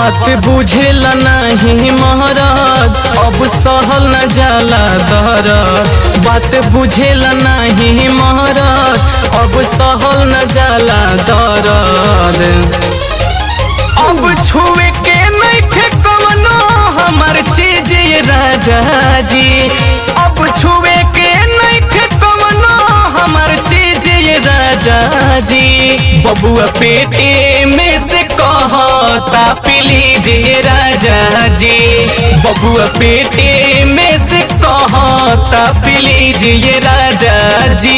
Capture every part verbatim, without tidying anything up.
बात बुझेला नहीं महराज, अब सहल न जाला दर्द। बात बुझेला नहीं महराज, अब सहल न जाला दर्द। अब छुए के नहीं थे कवनो हमार चीज ये राजा जी, अब छुए के नहीं थे कवनो हमार चीज ये राजा जी। बबुआ पेटे में से कहता पी लीजिए राजा जी, बबुआ पेटे में से कहता पी लीजिए राजा जी।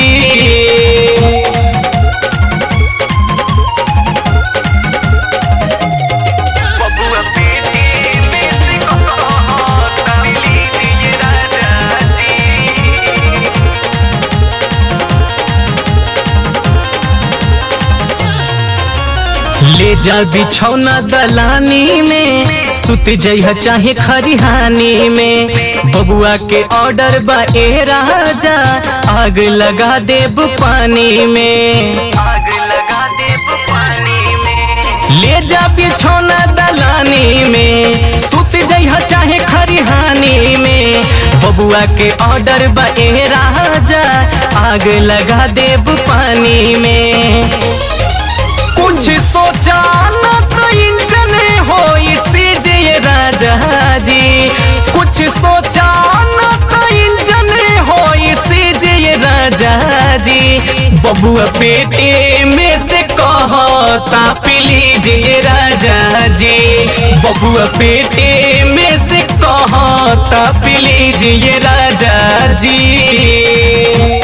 ले जा बिछौना दलानी में, सुत जइह चाहे खरिहानी में। बबुआ के ऑर्डर बा ए राजा, आग लगा देब पानी में। आग लगा देब पानी में। ले जा बिछौना दलानी में, सुत जइह चाहे खरिहानी में। बबुआ के ऑर्डर बा ए राजा, आग लगा देब पानी में। कुछ सोचा न तो इंजन हो इसी ये राजा जी, कुछ सोचा न तो इंजन हो इसी ये राजा जी। बबुआ पेटे में से कहता पी लीजिए राजा जी, बबुआ पेटे में से कहता पी लीजिए राजा जी।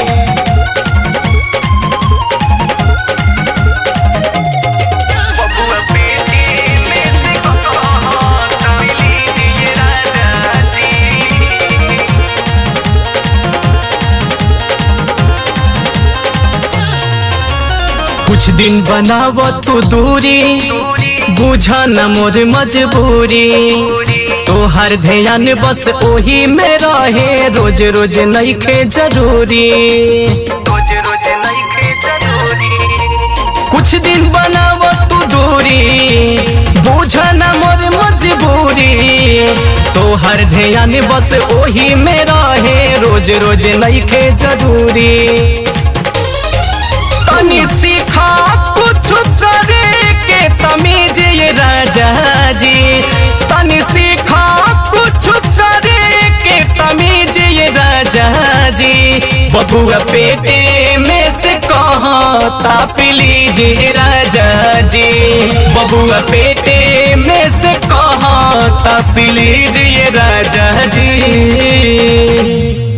कुछ दिन बनाव तू दूरी, बुझा न मोर मजबूरी। तोहर ध्यान बस ओही में रहे, रोज रोज नइखे जरूरी। कुछ दिन बनाव तू दूरी, बुझा न मोर मजबूरी। तोहर ध्यान बस ओही में रहे, रोज रोज नइखे जरूरी। तनी सीखा कुछ करे के तमीज ये राजा जी, तनी सीखा कुछ करे के तमीज ये राजा जी। बबुआ पेटे में से कहता पी लीजिए राजा जी, बबुआ पेटे में से कहता पी लीजिए राजा जी।